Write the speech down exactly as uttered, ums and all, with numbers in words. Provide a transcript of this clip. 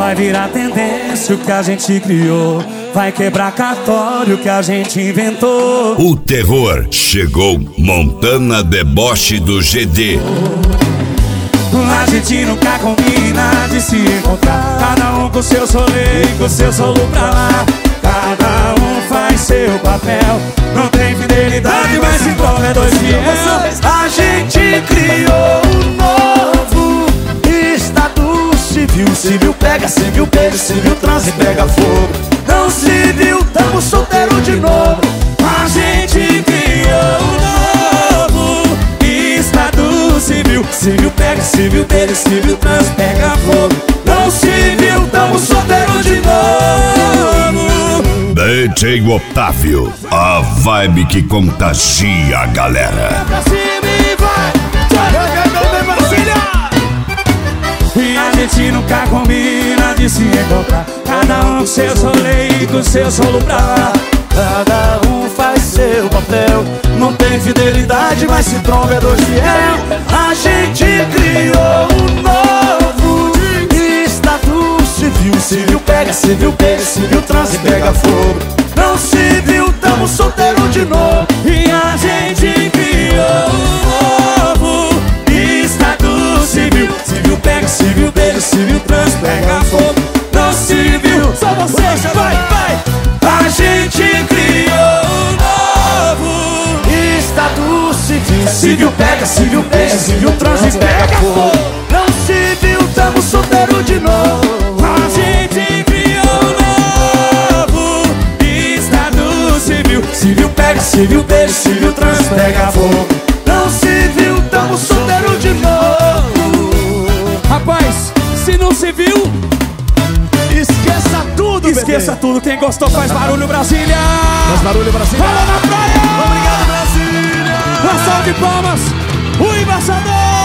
Vai virar tendência o que a gente criou, vai quebrar cartório que a gente inventou. O terror chegou, Montana Deboche do G D. A gente nunca combina de se encontrar, cada um com seu solê e com seu solo pra lá. Cada um faz seu papel, não tem fidelidade, mas se prova é dois fiéis. A gente criou um novo estado civil. Civil pega, civil beijo, civil transa e pega fogo. Não civil, tamo solteiro de novo. A gente criou um novo estado civil. Civil pega, civil beijo, civil transa, pega fogo. Não civil, tamo solteiro de novo. D J Otávio, a vibe que contagia a galera. Pra cima e vai, vai, Brasília. E a gente nunca combina de se encontrar, cada um com seu solê e com seu solo pra lá. Cada um faz seu papel, não tem fidelidade, mas se tromba é dois fiel. A gente criou um novo estado civil. Civil pega, civil beija, civil transa e pega fogo. Não civil, tamo solteiro de novo. E a gente criou um novo estado civil. Civil pega, civil beija, civil transa, pega fogo. Não civil, só vocês, vai, vai. a gente criou um novo estado civil. Civil pega, civil beija, civil transa e pega fogo. Não civil, tamo solteiro de novo. A gente criou um novo estado civil. Civil pega, civil beija, civil transa, pega fogo. Não civil, tamo solteiro de novo. Rapaz, se não se viu, esqueça tudo, esqueça bebê. tudo. Quem gostou faz barulho, Brasília. Faz barulho, Brasília. Fala na praia. Obrigado, Brasília. Uma salva de palmas, o embaixador.